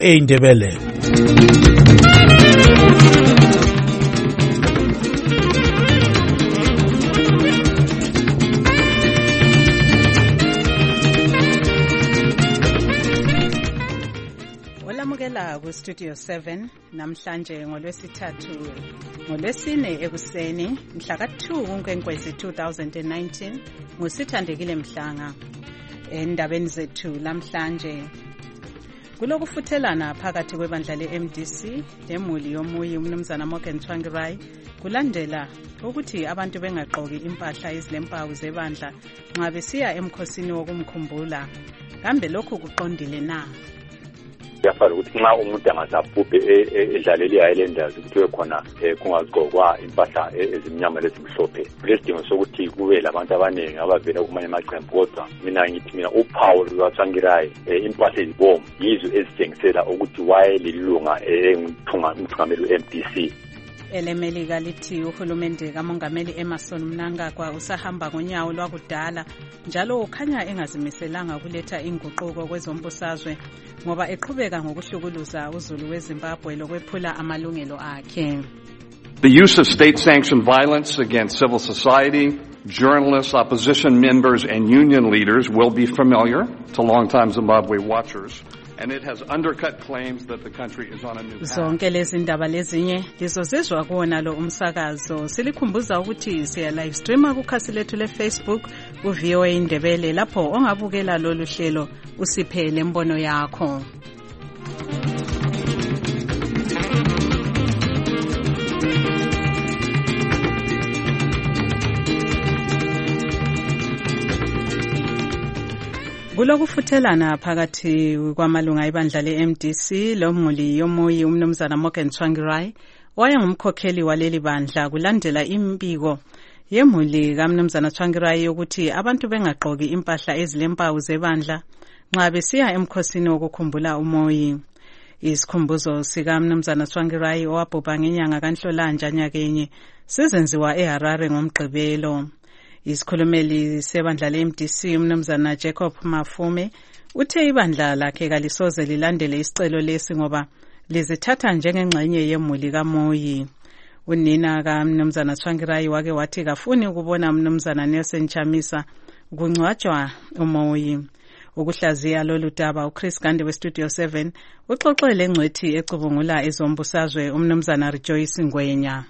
eindebele. Olamukela ku Studio 7 namhlanje ngolwesithathu ngolwesine ekuseni mhla ka2 kuNkwenkwezi 2019 ngusithandekile Mhlanga. Endabeni zethu namhlanje kulokufuthelana phakathi kwebandla leMDC lemuli yomuyi umnumzana Morgan Tsvangirai kulandela ukuthi abantu bengaqoki impahla ezilempawu zebandla nxa besiya emkhosini wokumkhumbula. Kambe lokhu kuqondile na? Kuyafana ukuthi nxa umuntu angazabhubhe edlaleli Highlanders kuthiwe khona kungazigqokwa impahla ezimnyama lezimhlophe. Kulesidingo sokuthi kube labantu abaningi abavela kumanye amaqembu, kodwa mina uphawu lukaTsvangirai impahla ezibomvu yizo ezitshengisela ukuthi wayelilunga umthungameli we-MDC. Elemelika lithi uhulumende kamongameli Emmerson Mnangagwa usahamba ngonyawo lwakudala njalo ukhanya engazimiselanga ukuletha inguquko kwezombusazwe ngoba eqhubeka ngokuhlukuluza uzulu weZimbabwe lokwephula amalungelo akhe. The use of state-sanctioned violence against civil society, journalists, opposition members, and union leaders will be familiar to long-time Zimbabwe watchers. And it has undercut claims that the country is on a new path. Zonke lezi ndaba lezinye lizozizwa kuwona lo umsakazo. Silikhumbuza ukuthi siya live streama kukhasi lethu leFacebook ku-VOA Indebele lapho ongabukela lolu hlelo usiphe lembono yakho. Kulokufuthelana phakathi kwamalunga ebandla leMDC lomuli yomuyi umnumzana Morgan Tsvangirai wayengumkhokheli waleli bandla kulandela imbiko yemuli kaMnumzana Tsvangirai yokuthi abantu bengaqoki impahla ezilempawu zebandla nxa besiya emkhosini wokukhumbula umoyi. Isikhumbuzo sika Mnumzana Tsvangirai owabhubha ngenyanga kaNhlolanja nyakenye sizenziwa eHarare ngomgqibelo. Isikhulumeli sebandla leMDC umnumzana Jacob Mafume uthe ibandla lakhe kalisoze lilandele isicelo lesi ngoba lizithatha njengengxenye yemuli kamoyi. Unina kaMnumzana Tsvangirai wake wathi kafuni ukubona umnumzana Nelson Chamisa kungcwatshwa umoyi. Ukuhlaziya lolu daba uChris Gande weStudio 7 uxoxele ngcwethi ecubungula ezombusazwe umnumzana Rejoice Ngwenya.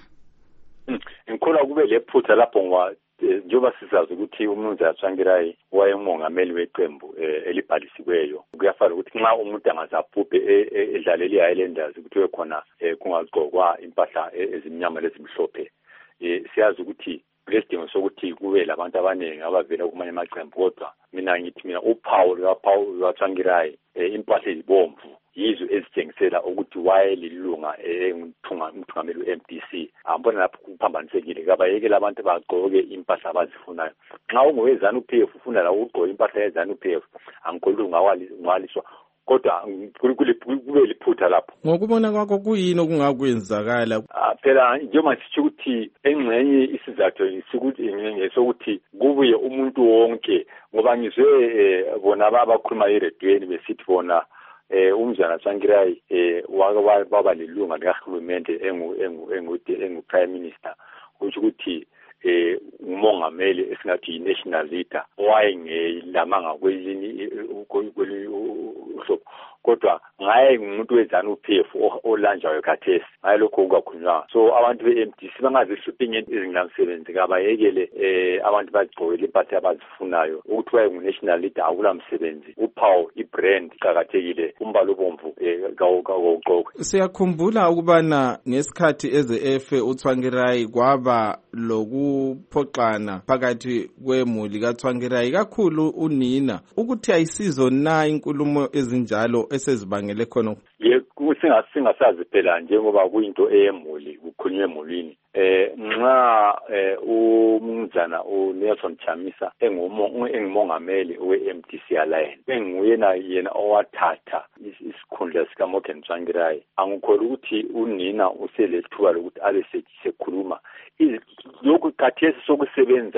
Ngikholwa kube lephutha lapho njengoba sizazi ukuthi umnumzana Tsvangirai wayengumongameli weqembu elibhalisiweyo. Kuyafana ukuthi nxa umuntu angazabhubhe edlaleli Highlanders kuthiwe khona kungazigqokwa impahla ezimnyama lezimhlophe. Siyazi ukuthi kulesidingo sokuthi kube labantu abaningi abavela kumanye amaqembu, kodwa mina uphawu lukaTsvangirai impahla ezibomvu yizo ezitshengisela ukuthi wayelilunga umthungameli we-MDC. Ambona lapho kuphambanisekile kabayekela abantu bagqoke impahla abazifunayo. Nxa ungoweZANU-PF ufuna la ukugqoka impahla yeZANU-PF angikholwa ungawaliswa, kodwa kube liphutha lapho. Ngokubona kwakho kuyini okungakwenzakala? Phela njengoba sisho ukuthi engxenye isizathu sokuthi kubuye umuntu wonke, ngoba ngizwe bona abakhuluma eredweni besithi bona umnumzana Tsvangirai waba lilunga likahulumende engu prime minister, kusho ukuthi umongameli esingathi national leader owayengelamanga kwelinye uhlobo, kodwa ngaye ngumuntu weZANU-PF olanjwayo khathesi ngaye lokho kungakhulunywa. So abantu be-MDC bangazihluphi ngento ezingamsebenzi kabayekele abantu bagqokele impahla abazifunayo. Ukuthi wayengu-national leader akula msebenzi, uphawu ibrand iqakathekile, umbala obomvu kawugqoke. Siyakhumbula ukubana ngesikhathi eze-efe uTsvangirai kwaba lokuphoxana phakathi kwemuli kaTsvangirai kakhulu unina ukuthi ayisizo na inkulumo ezinjalo esezibangele khona. Singasazi phela njengoba kuyinto eyemuli kukhulunywe emulini. Nxa umnumzana uNelson Chamisa engumongameli we-MDC Alliance yena owathatha isikhundla sika Morgan Tsvangirai, angikholwa ukuthi unina uselethuba lokuthi abe sekhuluma lokhu khathesi sokusebenza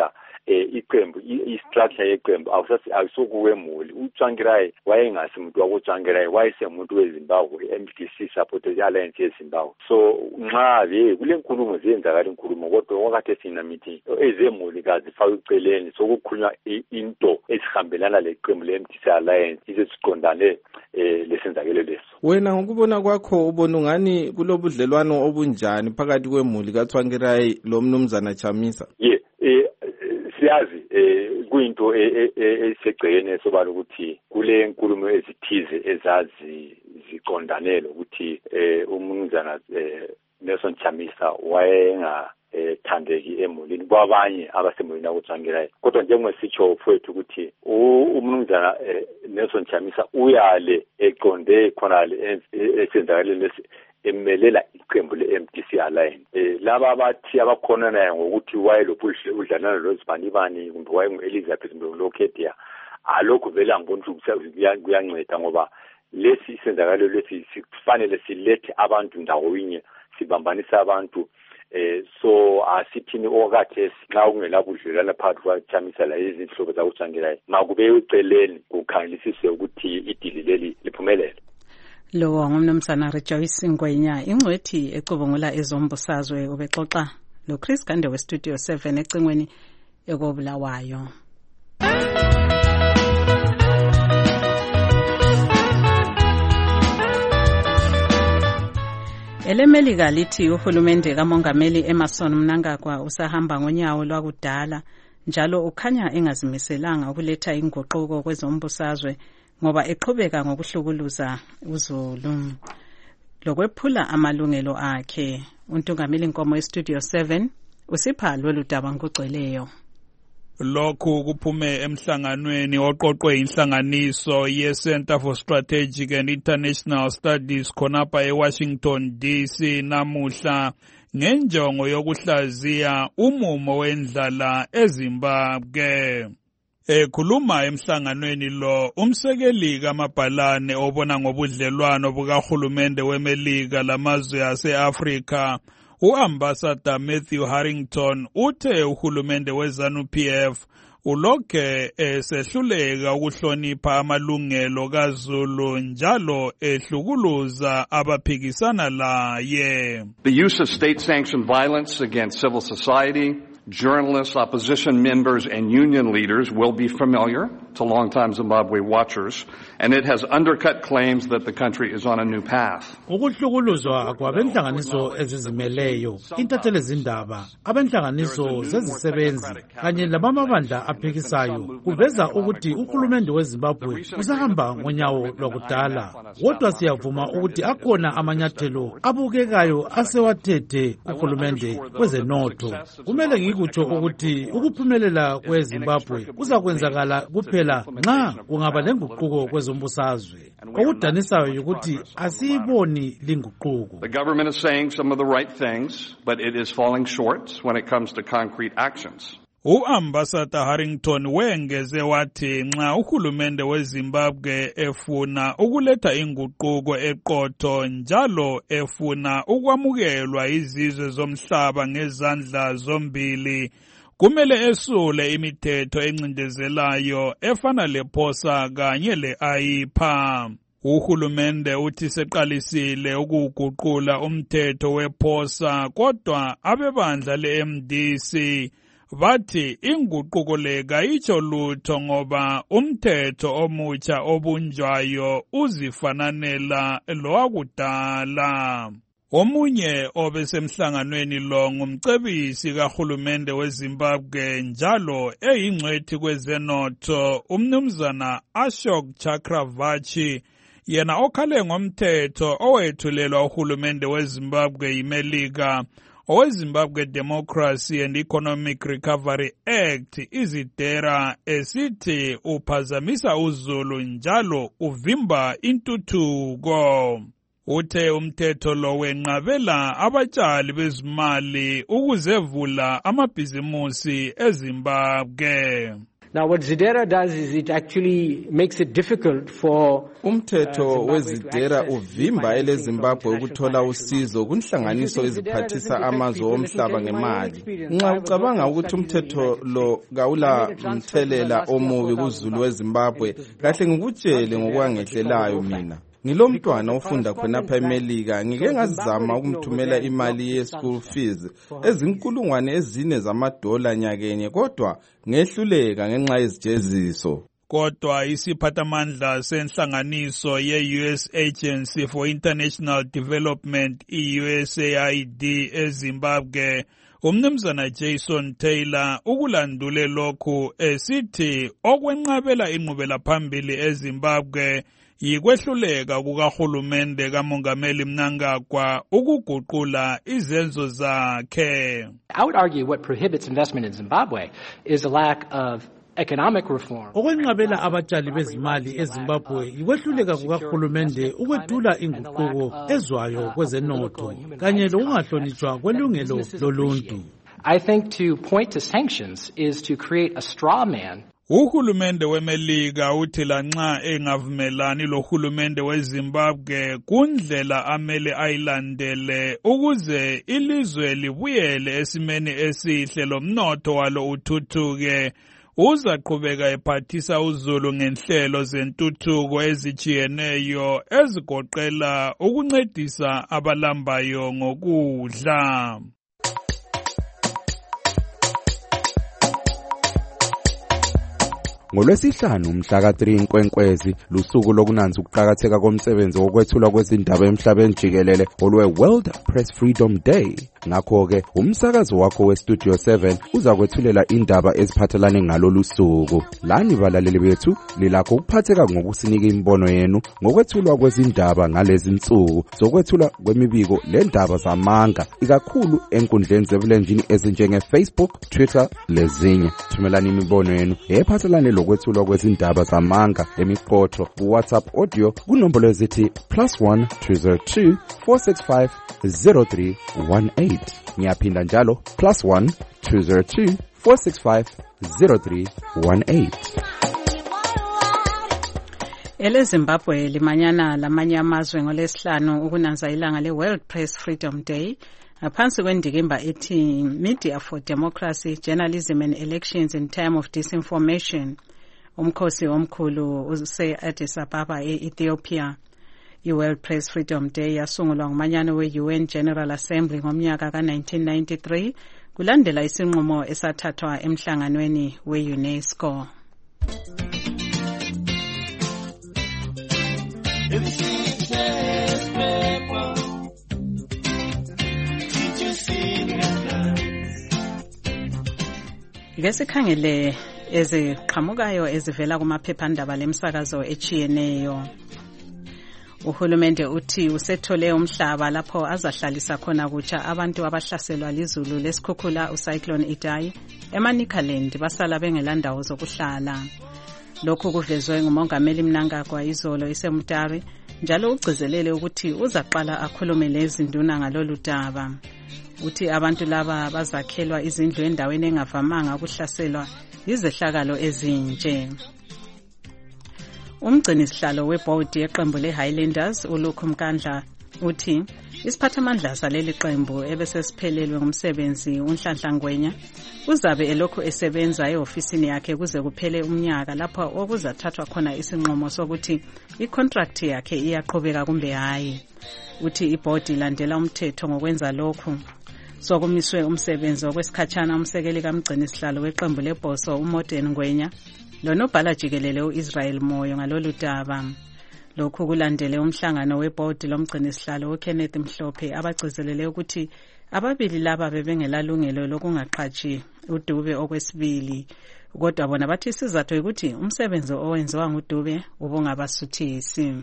iqembu istructure yeqembu awusokuwemuli. uTsvangirai wayengasi umuntu wakuTsvangirai, wayesemuntu weZimbabwe, MDC Supporters Alliance yeZimbabwe. So nxa kule nkulumo ziyenzakala inkulumo, kodwa wakati sina mithi ezemuli kazifaka uceleni sokukhulunywa into esihambelana leqembu le-MDC Alliance izesiqondane lesenzakelo leso. Wena ngokubona kwakho ubona ngani kulobudlelwano obunjani phakathi kwemuli kaTsvangirai lo mnumzana Chamisa? Siyazi kuyinto esegcekeni sobala ukuthi kule nkulumo ezithize ezazi ziqondanele ukuthi umnumzana Nelson Chamisa wayengathandeki emulini kwabanye abasemulini kaTsvangirai. Kodwa njengesitsho mfowethu ukuthi umnumzana Nelson Chamisa uyale eqonde khonale esenzakaleni emelela iqembu le-MDC Alliance. Laba abathi abakhona naye ngokuthi wayelophu udlalana loZibani kumbe wayengu-Elizabeth Lokedia, alokho vele angibona ukuthi kuyanceda ngoba lesi senzakalo lesi sifanele silethe abantu ndawonye, sibambanisa abantu. So asithini okathe nxa kungelabudlelwana phakathi kwaChamisa la izihlobo zakuTsvangirai makube uceleni kukhangelisise ukuthi idili leli liphumelele. Lo ngumnumzana Rejoice Ngwenya, ingcwethi ecubungula ezombusazwe, ubexoxa lo Chris Gande we Studio 7 ecingweni ekobulawayo. EleMelika lithi uhulumende kaMongameli Emmerson Mnangagwa usahamba ngonyawo lwakudala, njalo ukhanya engazimiselanga ukuletha inguquko kwezombusazwe ngoba eqhubeka ngokuhlukuluza uZulu lokwephula amalungelo akhe. Untungameli Nkomo eStudio 7 usipha lolu daba ngokugcweleyo. Lokhu kuphume emhlanganweni oqoqwe inhlanganiso ye-Center for Strategic and International Studies khonapha eWashington DC namuhla ngenjongo yokuhlaziya umumo wendlala eZimbabwe. Ekhuluma emhlanganweni lo, umsekeli kaMabhalane obona ngobudlelwano bukahulumende weMelika lamazwe ase-Afrika, uAmbassador Matthew Harrington, uthe uhulumende weZANU-PF ulokhe esehluleka ukuhlonipha amalungelo kaZulu njalo ehlukuluza abaphikisana laye. The use of state-sanctioned violence against civil society, journalists, opposition members, and union leaders will be familiar to longtime Zimbabwe watchers, and it has undercut claims that the country is on a new path. Ukuhlukuluzwa kwabenhlanganiso ezizimeleyo, intatheli zindaba, abenhlanganiso zezisebenzi kanye labamabandla aphikisayo kuveza ukuthi uhulumende weZimbabwe usahamba ngonyawo lwakudala. Kodwa siyavuma ukuthi akhona amanyathelo abukekayo asewathethe uhulumende kwezenotho. Kumele ngikutsho ukuthi ukuphumelela kweZimbabwe kuzakwenzakala kuphela nxa kungaba lenguquko kwezombusazwe. Okudanisayo ukuthi asiyiboni linguquko. The government is saying some of the right things, but it is falling short when it comes to concrete actions. uAmbassador Harrington wengeze wathi nxa uhulumende weZimbabwe efuna ukuletha inguquko eqotho njalo efuna ukwamukelwa izizwe zomhlaba ngezandla zombili, kumele esule imithetho encindezelayo efana lePhosa kanye le-AIPA. Uhulumende uthi seqalisile ukuguqula umthetho wePhosa, kodwa abebandla le-MDC bathi inguquko le kayitsho lutho ngoba umthetho omutsha obunjwayo uzifananela lowakudala. Omunye obesemhlanganweni lo ngumcebisi kahulumende weZimbabwe njalo eyingcwethi kwezenotho, umnumzana Ashok Chakravarty, yena okhale ngomthetho owethulelwa uhulumende weZimbabwe yiMelika, oweZimbabwe Democracy and Economic Recovery Act, izidera, esithi uphazamisa uZulu njalo uvimba intuthuko. Uthe umthetho lo wenqabela abatshali bezimali ukuzevula amabhizimusi eZimbabwe. Now what ZIDERA does is it actually makes it difficult for umthetho weZIDERA uvimba eleZimbabwe ukuthola usizo kunhlanganiso eziphathisa amazwe omhlaba ngemali. Nxa ucabanga ukuthi umthetho lo kawula mthelela omubi kuZulu weZimbabwe, kahle ngikutshele ngokwangehlelayo mina. Ngilomntwana ofunda khonapha eMelika, ngike ngazama ukumthumela imali ye-school fees $4,000 zamadola nyakenye, kodwa ngehluleka ngenxa yezijeziso. Kodwa isiphathamandla senhlanganiso ye-US Agency for International Development, USAID eZimbabwe, umnumzana Jason Taylor ukulandule lokhu esithi okwenqabela inqubela phambili eZimbabwe yikwehluleka kukahulumende kaMongameli Mnangagwa ukuguqula izenzo zakhe. I would argue what prohibits investment in Zimbabwe is a lack of economic reform. Okwenqabela abatshali bezimali eZimbabwe yikwehluleka kukahulumende ukwethula inguquko ezwayo kwezenotho kanye lokungahlonitshwa kwelungelo loluntu. I think to point to sanctions is to create a straw man. Uhulumende weMelika uthi lanxa engavumelani lohulumende weZimbabwe kundlela amele ayilandele ukuze ilizwe libuyele esimeni esihle lomnotho walo uthuthuke, uzaqhubeka ephathisa uZulu ngenhlelo zentuthuko ezijiyeneyo ezigoqela ukuncedisa abalambayo ngokudla. NgoLwesihlanu mhla ka-3 Nkwenkwezi lusuku lokunanza ukuqhakatheka komsebenzi wokwethulwa kwezindaba emhlabeni jikelele olwe-World Press Freedom Day. Ngakho-ke umsakazo wakho we-Studio 7 uzakwethulela indaba eziphathelane ngalolu suku. Lani balaleli bethu lilakho ukuphatheka ngokusinika imbono yenu ngokwethulwa kwezindaba ngalezi nsuku zokwethulwa kwemibiko lendaba zamanga, ikakhulu enkundleni zebulenjini ezinjenge-Facebook, Twitter lezinye. Thumelani imibono yenu ephathelane lokwethulwa kwezindaba zamanga emiqotho ku-WhatsApp audio kunombolo ezithi +1 202 465 0318. Ngiyaphinda njalo +1 202 465 0318. EleZimbabwe limanyana lamanye amazwe ngoLwesihlanu ukunanza ilanga le-World Press Freedom Day ngaphansi kwendikimba ethi Media for Democracy, Journalism and Elections in Time of Disinformation. Umkhosi omkhulu use-Addis Ababa e-Ethiopia. I-World Press Freedom Day yasungulwa ngumanyano we-UN General Assembly ngomnyaka ka-1993 kulandela isinqumo esathathwa emhlanganweni we-UNESCO. Ngesikhangele eziqhamukayo ezivela kumaphephandaba lemsakazo echiyeneyo. Uhulumende uthi usethole umhlaba lapho azahlalisa khona kutsha abantu abahlaselwa lizulu lesikhukhula uCyclone Idai eManicaland basala bengelandawo zokuhlala. Lokhu kuvezwe nguMongameli Mnangagwa izolo eseMutare, njalo ugcizelele ukuthi uzaqala akhulume lezinduna ngalolu daba. Uthi abantu laba bazakhelwa izindlu endaweni engavamanga ukuhlaselwa izehlakalo ezinje. Umgcinisihlalo webhodi yeqembu le-Highlanders uLuke Mkandla uthi isiphathamandla saleli qembu ebesesiphelelwe ngumsebenzi uNhlanhla Ngwenya uzabe elokhu esebenza e-ofisini yakhe kuze kuphele umnyaka lapho okuzathathwa khona isinqumo sokuthi i-contract yakhe iyaqhubeka kumbe hayi. Uthi ibhodi ilandela umthetho ngokwenza lokhu. Sokumiswe umsebenzi okwesikhatshana umsekeli kamgcinisihlalo weqembu lebhoso uModern Ngwenya lonobhala jikelele u-Israel Moyo ngalolu daba. Lokhu kulandele umhlangano webhodi lomgcinisihlalo uKenneth Mhlophe abagcizelele ukuthi ababili laba bebengelalungelo lokungaqhatshi uDube okwesibili, kodwa bona bathi isizathu ukuthi umsebenzi owenziwa nguDube ubungabasuthisi.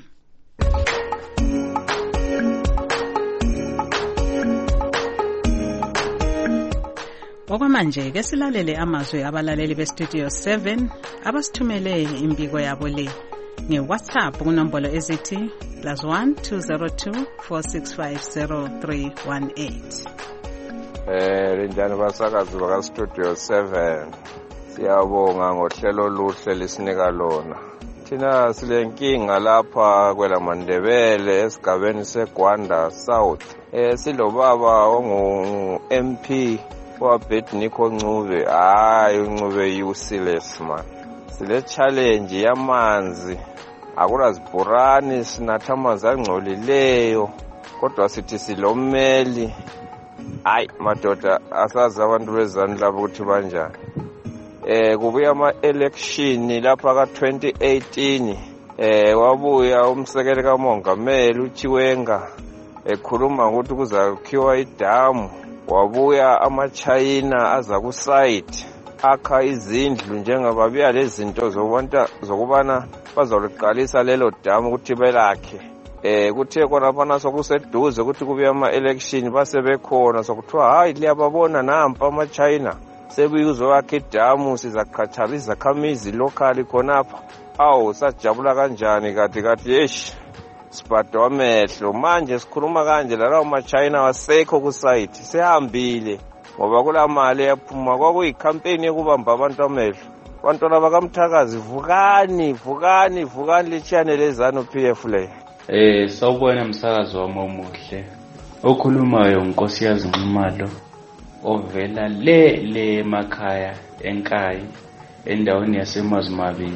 Okwamanje ke silalele amazwi abalaleli beStudio 7 abasithumele imbiko yabo le ngeWhatsApp kunombolo ezithi +1 202 465 0318. Linjani basakazi bakaStudio 7. Siyabonga ngohlelo oluhle lisinika lona. Thina silenkinga lapha kwelaMandebele esigabeni seGwanda South. Silobaba ongu-MP wabedniko Ncube. Hayi uNcube useless man. Sile challenge yamanzi. Akula zibhorani sinatha amanzi angcolileyo. Kodwa sithi silomeli. Hayi madoda asazi abantu bezandla ukuthi banjani. Kubuya ama-election lapha ka-2018 wabuya umsekeli kamongameli uChiwenga ekhuluma ukuthi kuzakhiwa idamu. Wabuya ama-China aza ku-site akha izindlu njengoba biya lezi zinto zokubana bazoliqalisa lelo damu ukuthi belakhe. Kuthe khona sokuseduze ukuthi kubuya ama-election base bekhona sokuthiwa hayi liyababona nampa ama-China sebuyuzowakha idamu sizaqhathara izakhamizi local khonapha. Awu sajabula kanjani kathi yesh sibhadwa amehlo. Manje sikhuluma kanje lawo ma-China wasekho ku-site sehambile ngoba kula mali yaphuma kwakuyicampaign yokubamba abantu amehlo. Bantwana bakaMthakazi vukani lechannel lezanu PF le. Sawubona umsakazi wami omuhle. Okhulumayo uNkosikazi Nxumalo ovela le emakhaya eNkayi endaweni yaseMazimabili.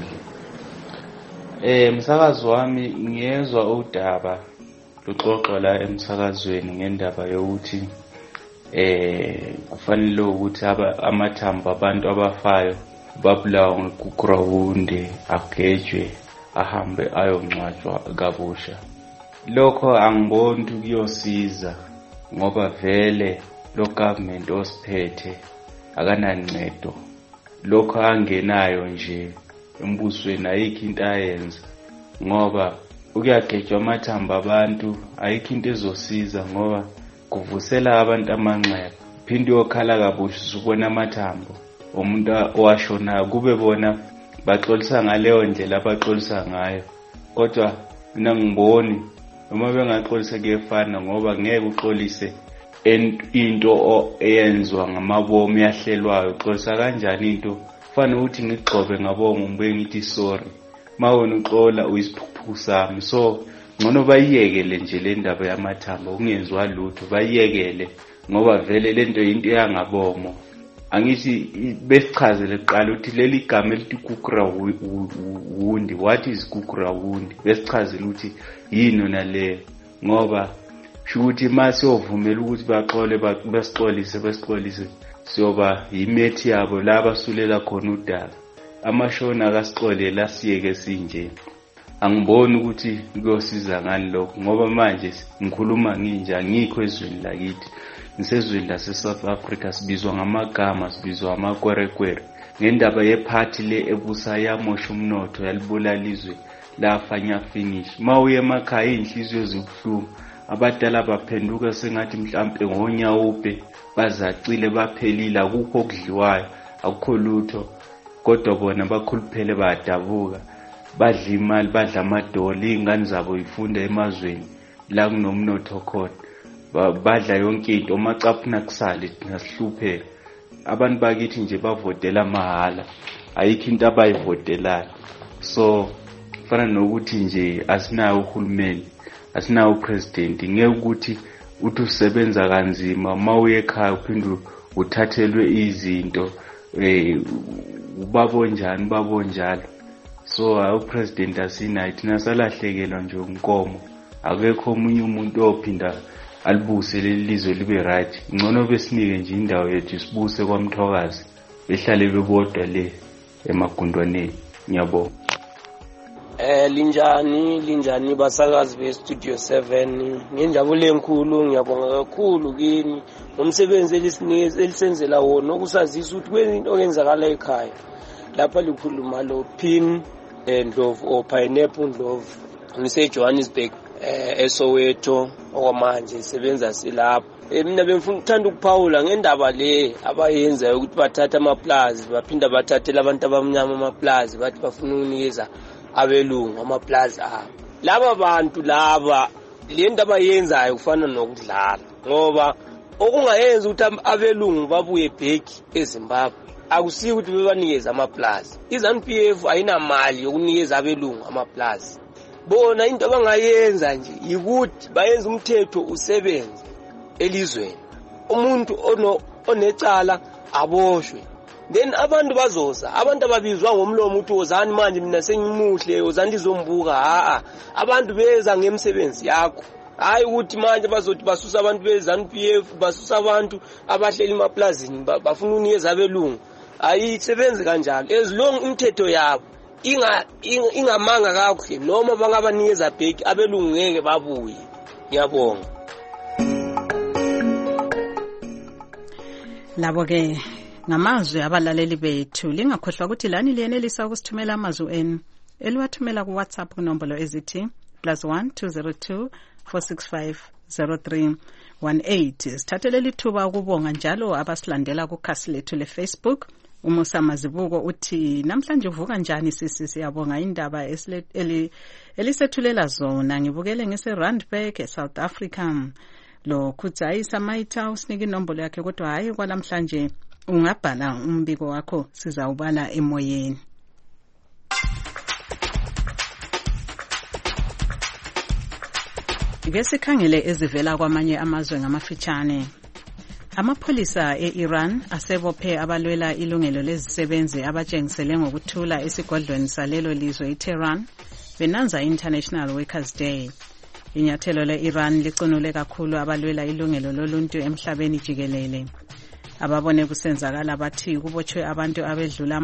Umsakazi wami ngiyezwa udaba luxoxwa la emsakazweni ngendaba yokuthi kufanele ukuthi amathambo abantu abafayo babulawa ngegrawundi agejwe ahambe ayongcwatshwa kabusha. Lokho angiboni ukuthi kuyosiza ngoba vele lo government osiphethe akanancedo. Lokho angenayo nje embusweni ayikho into ayenza ngoba ukuyagejwa amathambo abantu ayikho into ezosiza ngoba kuvusela abantu amanxeba. Phinde uyokhala kabusha ubona amathambo umuntu owashonayo kube bona baxolisa ngaleyo ndlela abaxolisa ngayo. Kodwa mina ngiboni noma bengaxolisa kuyefana ngoba ngeke uxolise into eyenzwa ngamabomu yahlelwayo. Uxolisa kanjani into? Kufanele ukuthi ngigxobe ngabonga ngibuye ngithi sorry. Mawona uxola uyisiphuphu sami. So ngcono bayiyekele nje le ndaba yamathambo kungenziwa lutho bayiyekele ngoba vele lento into yangabomo. Angithi besichazele kuqala ukuthi leli gama elithi kukrawundi what is kukrawundi besichazele ukuthi yini naleyo ngoba shukuthi mase ovumela ukuthi baxole besixolise siyoba yimethi yabo laba sulela khona udaba. Amashona akasixole lasiyeke sinje. Angiboni ukuthi kuyosiza ngani lokho ngoba manje ngikhuluma nginja ngikho ezweni lakithi. Ngisezweni lase-South Africa sibizwa ngamagama sibizwa amakwerekwere ngendaba yephathi le ebusa yamosha umnotho yalibulala izwe lafanya finish. Mawuye emakhaya inhliziyo zibuhlungu abadala baphenduka sengathi mhlambe ngonyawupe bazacile baphelile akukho okudliwayo akukho lutho kodwa bona bakhuluphele badabuka badla imali badla amadoli ingane zabo ifunda emazweni la kunomnotho khona. Badla yonke into macaphu nakusali nasihlupheka. Abantu bakithi nje bavotela mahala ayikho into abayivotelayo. So fana nokuthi nje asinayo uhulumeni asinayo upresident ngeke ukuthi uthi usebenza kanzima mawuye ekhaya uphinde uthathelwe izinto babonjalo. So upresident asinayo thina salahlekelwa nje unkomo. Akekho omunye umuntu ophinda alibuse leli lizwe libe right. Ngcono besinike nje indawo yethu sibuse kwaMthokazi behlale bebodwa le emagundwaneni. Ngiyabonga. Linjani basakazi be-Studio 7 ngenjabule enkulu ngiyabonga kakhulu kini ngomsebenzi elisenzela wona okusazisa ukuthi kwezinto okwenzakala ekhaya lapha likhuluma lo pin Ndlovu or Pineapple Ndlovu ngiseJohannesburg eSoweto okwamanje isebenza silapha. Mina bengifuna ukuphawula ngendaba le abayenza ukuthi bathatha amaplazi baphinda bathathela abantu abamnyama amaplazi bathi bafuna ukunikeza abelungu amaplazi abo. Laba bantu laba le ndaba yenzayo kufana nokudlala ngoba okungayenza ukuthi abelungu babuye back eZimbabwe akusiyo ukuthi bebanikeze amaplaza. iZANU-PF ayinamali yokunikeza abelungu amaplaza. Bona into abangayenza nje yikuthi bayenze umthetho usebenze elizweni. Umuntu onecala aboshwe. Then abantu bazoza, abantu ababizwa ngomlomo uthi wozani manje mina sengimuhle, wozani ndizombuka. Abantu beza ngemsebenzi yakho. Hayi ukuthi manje bazothi basusa abantu beZANU-PF, basusa abantu abahleli emaplazini bafuna unikeza abelungu. Ayisebenzi kanjalo. As long imithetho yabo ingamanga kakuhle noma bangabanikeza bheki abelungu ngeke babuye. Ngiyabonga. Labo ke ngamazwi abalaleli bethu, lingakhohlwa ukuthi lani liyenelisa ukusithumela amazwi enu eliwathumela ku WhatsApp kunombolo ezithi +1 202 465 0318. Sithathele lithuba ukubonga njalo abasilandela ku khasi lethu le Facebook. Umusa Mazibuko uthi namhlanje uvuka njani sisi, siyabonga indaba elisethulela zona. Ngibukele ngise-Randburg eSouth Africa. Lo Khutsai Samaita usinike inombolo yakhe kodwa hayi kwalamhlanje ungabhala umbiko wakho sizawubala emoyeni. Ngesikhangele ezivela kwamanye amazwe ngamafitshane. Amapholisa e-Iran asebophe abalwela ilungelo lezisebenzi abatshengisele ngokuthula esigodlweni salelo lizwe iTehran benanza International Workers' Day. Inyathelo le-Iran liqinule kakhulu abalwela ilungelo loluntu emhlabeni jikelele. Ababone kusenzakala bathi kubotshwe abantu abedlula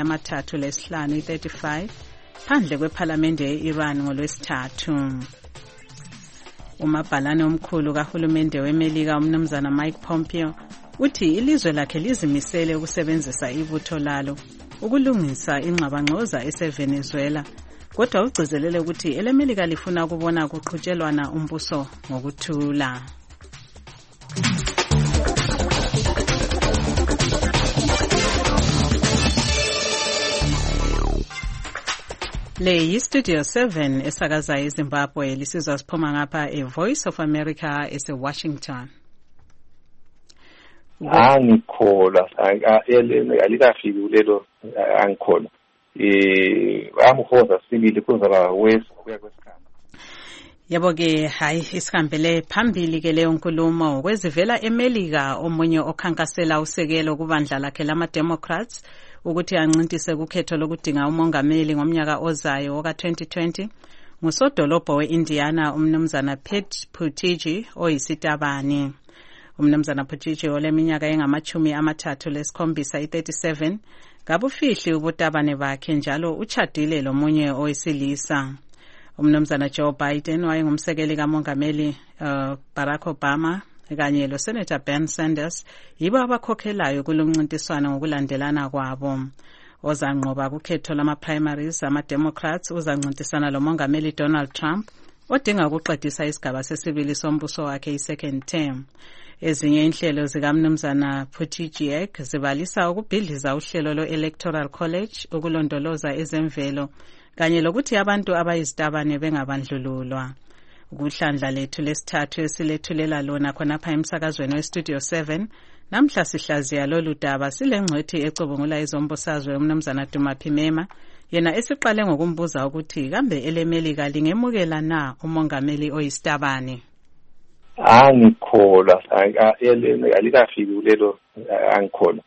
35 phandle kwePhalamende ye-Iran ngoLwesithathu. Umabhalane omkhulu kahulumende weMelika umnumzana Mike Pompeo uthi ilizwe lakhe lizimisele ukusebenzisa ibutho lalo ukulungisa ingxabangxoza eseVenezuela, kodwa ugcizelele ukuthi eleMelika lifuna ukubona kuqhutshelwana umbuso ngokuthula. Le yi-Studio 7 esakaza eZimbabwe, lisizwa siphuma ngapha eVoice of America ese-Washington. Angikholwa, alikafiki kulelo angikholwa. Amhoza sibili kuzaba kuya kwesikhathi. Yabo-ke hayi isihambele phambili ke leyo nkulumo kwezivela eMelika. Omunye okhankasela usekelo kubandla lakhe lama-Democrats ukuthi ancintise kukhetho lokudinga umongameli ngomnyaka ozayo oka-2020 ngusodolobho we-Indiana umnumzana Pete Buttigieg oyisitabani. Umnumzana Buttigieg oleminyaka engama-37 i-37 kabufihli ubutabane bakhe njalo uchadile lomunye owesilisa. Umnumzana Joe Biden wayengumsekeli kamongameli Barack Obama kanye lo-Senator Ben Sanders yibo abakhokhelayo kulomncintiswano ngokulandelana kwabo. Ozanqoba kukhetho lama-primaries ama-Democrats uzancintisana lomongameli Donald Trump odinga ukuqedisa isigaba sesibili sombuso wakhe i-second term. Ezinye inhlelo zikamnumzana Buttigieg zibalisa ukubhidliza uhlelo lo-Electoral College, ukulondoloza ezemvelo kanye lokuthi abantu abayizitabane bengabandlululwa. Ukuhlandla lethu lesithathu esilethulela lona khonapha emsakazweni weStudio 7 namhla sihlaziya lolu daba silengcwethi ecubungula izombusazwe umnumzana Dumaphimema, yena esiqale ngokumbuza ukuthi kambe eleMelika lingemukela na umongameli oyisitabane. Angikholwa, alikafiki kulelo angikholwa.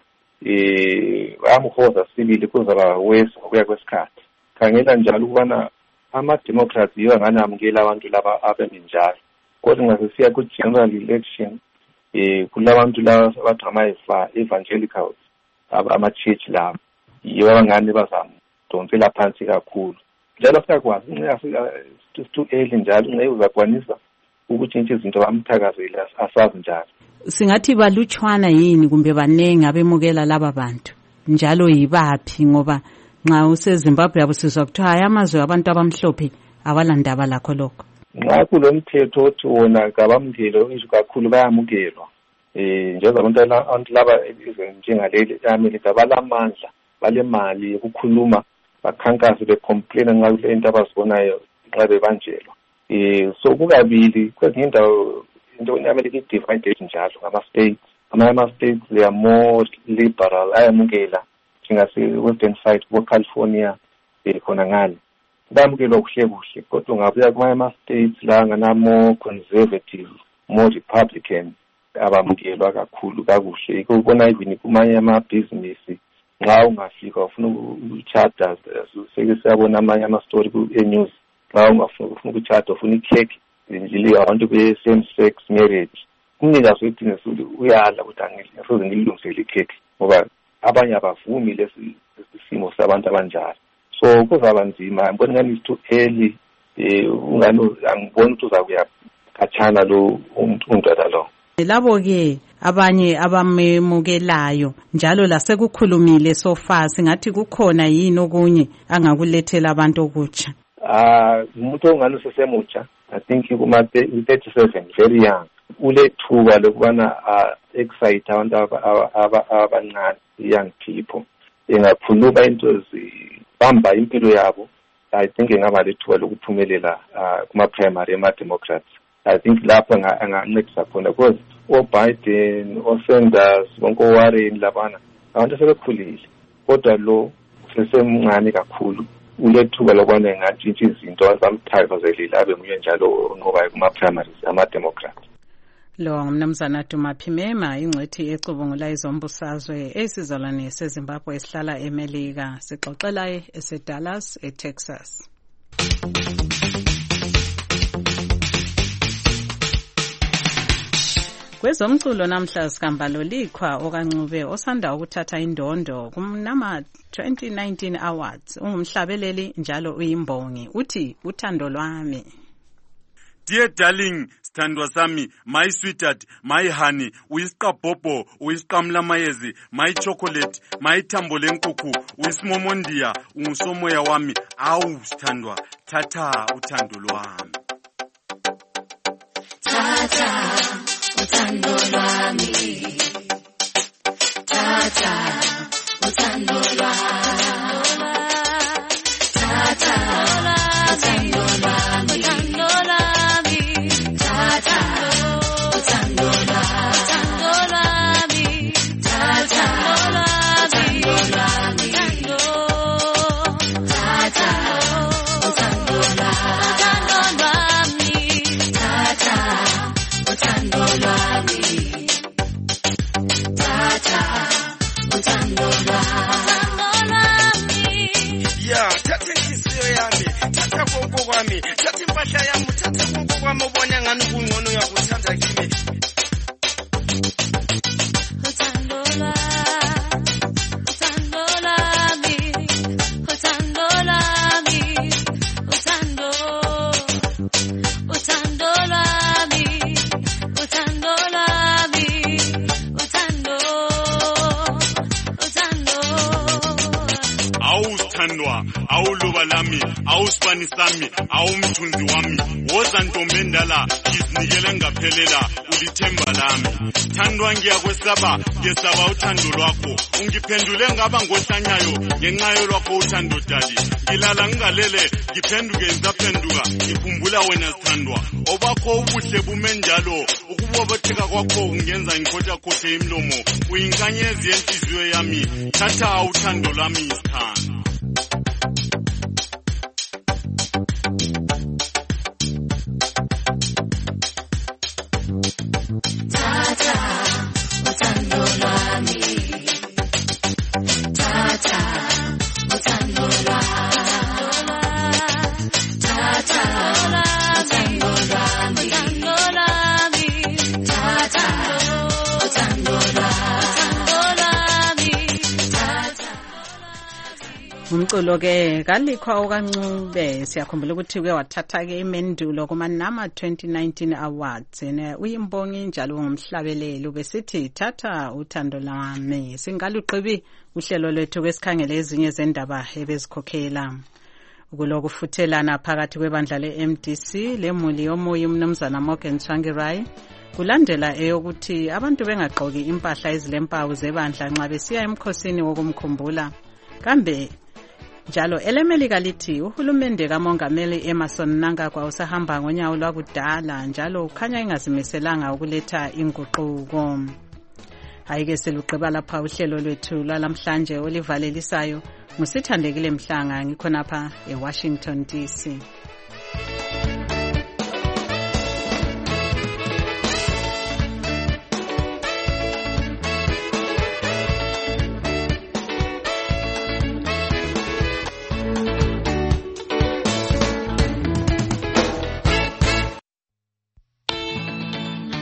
Amhoza sibili kuzaba kuya kwesikhathi. Khangela njalo ukubana ama-Democrats yiwo anganamukela abantu laba abeminjalo. Kodwa ngasesiya ku-general election kulabantu laba abathi ama-evangelicals ama-church labo yiwo abangani bazamdonsela phansi kakhulu. Njalo siyakwazi too early njalo ngeke uzakwanisa ukutshintsha izinto bamthakazeli asazi njalo. Singathi balutshwana yini kumbe banengi abemukela laba bantu njalo yibaphi? Ngoba nxa useZimbabwe yabo sizwa kuthiwa hayi amazwe abantu abamhlophe abalandaba lakho lokho. Nxa kulomthetho othi wona kabamukelo ngisho kakhulu bayamukelwa. Njengabantu laba njengaleli eAmerica balamandla, balemali yokukhuluma, bakhankase becomplain nxa into abazibonayo nxa bebanjelwa. So kukabili kwezinye indawo into eAmerica i-divided njalo ngama-states. ama-states they are more liberal, ayamukela njengase-western side ko-California khona ngani bayamukelwa kuhle kodwa ungabuya kuma-states la ngana-more conservative, more Republican, abamukelwa kakhulu kakuhle. Yiko ubona even kumanye amabhizinisi nxa ungafika ufuna ukuchata, seke siyabona amanye ama-story e-news, nxa ufuna ukuchata ufuna ikhekhe njili abantu be-same sex marriage, umnikazi webhizinisi uyala ukuthi angisoze ngilungisele ikhekhe ngoba abanye abavumi lesi simo sabantu abanjalo. So kuzaba nzima, ngibona ngani is too early, angiboni ukuthi uzakuya khatshana lo umntwana lo. Labo-ke abanye abamemukelayo njalo lasekukhulumile so far, singathi kukhona yini okunye angakulethela abantu okutsha? Umuntu ongani usesemutsha, I think kuma-37, very young, ulethuba lokubana excite abantu abancane, young people, engakhuluma into ezibamba impilo yabo. I think engaba lethuba lokuphumelela kuma-primary ama-Democrats. I think lapho angancedisa khona because o-Biden, o-Sanders, bonke o-Warren labana abantu sebekhulile, kodwa lo sesemncane kakhulu, ulethuba lokubana engatshintsha izinto zamthakazelile abe nguye njalo onqobayo kuma-primaries ama-Democrats. Lo ngumnumzana Duma Phimema, ingcwethi ecubungula izombusazwe esizalwane seZimbabwe esihlala eMelika, sixoxela eseDallas eTexas. Kwezomculo namhla sikhambalo likhwa okancube osanda ukuthatha indondo kumnama 2019 Awards, ungumhlabeleli njalo uyimbongi, uthi uthando lwami. Dear darling, sithandwa sami, my sweetheart, my honey, uyisiqabhobho, uyisiqamla mayezi, my chocolate, my thambo lenkukhu, uyisimomondia, ungusomoya wami, awu sithandwa, thatha uthando lwami. Thatha uthando lwami, thatha uthando lwami, thatha uthando lwami. Thatha impahla yami, thatha konke kwami ubona ngani kungcono uyakuthanda kimi. Awuluba lami, awusibani sami, awumthunzi wami, woza ntombi endala, izinikele ngaphelela, ulithemba lami. Thandwa ngiyakwesaba, ngesaba uthando lwakho, ungiphendule ngaba ngohlanyayo, ngenqayo lwakho uthando dali. Ngilala ngalele, ngiphenduke ngizaphenduka, ngikhumbula wena sithandwa. Obakho ubuhle bume njalo, ukubobotheka kwakho ungenza ngikhothakothe imlomo, uyinkanyezi yenhliziyo yami, thatha uthando lami sithando. Umculo ke kalikho okancube, siyakhumbula ukuthi uke wathatha ke imendulo kumanama 2019 Awards, uyimbongi njalo ngumhlabeleli, besithi thatha uthando lami. Singaluqibi uhlelo lwethu kwesikhangele ezinye zendaba ebezikhokhela ukulokufuthelana phakathi kwebandla le-MDC lemuli yomoya umnumzana Morgan Tsvangirai, kulandela eyokuthi abantu bengagqoki impahla ezilempawu zebandla nxa besiya emkhosini wokumkhumbula. Kambe njalo elemelika lithi uhulumende kamongameli Emmerson Mnangagwa usahamba ngonyawo lwakudala njalo ukhanya engazimiselanga ukuletha inguquko. Hayike selugqiba lapha uhlelo lwethu lwalamhlanje olivalelisayo ngusithandekile Mhlanga ngikhonapha eWashington DC.